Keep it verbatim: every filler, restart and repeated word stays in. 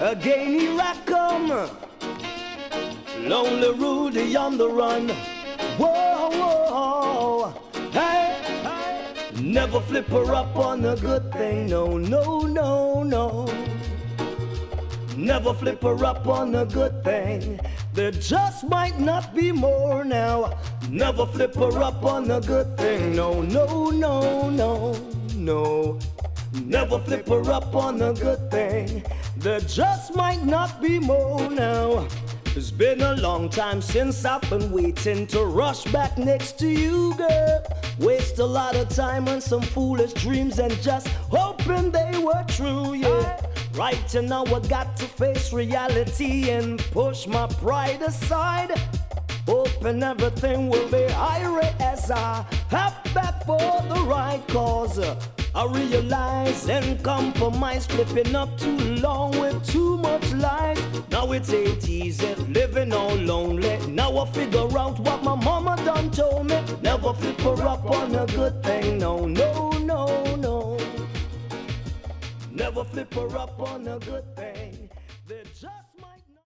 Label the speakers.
Speaker 1: Again here I come, lonely Rudy on the run. Whoa, whoa, hey, hey. Never flip her up on a good thing, no, no, no, no. Never flip her up on a good thing. There just might not be more now. Never flip her up on a good thing, no, no, no, no, no. Never flip her up on a good thing. There just might not be more now. It's been a long time since I've been waiting to rush back next to you, girl. Waste a lot of time on some foolish dreams and just hoping they were true, yeah. Right now I got to face reality and push my pride aside. Hoping everything will be irate as I have back for the right cause. I realize and compromise, flipping up too long with too much lies. Now it ain't easy, living all lonely. Now I figure out what my mama done told me. Never flip her up on a good thing, no, no, no, no. Never flip her up on a good thing.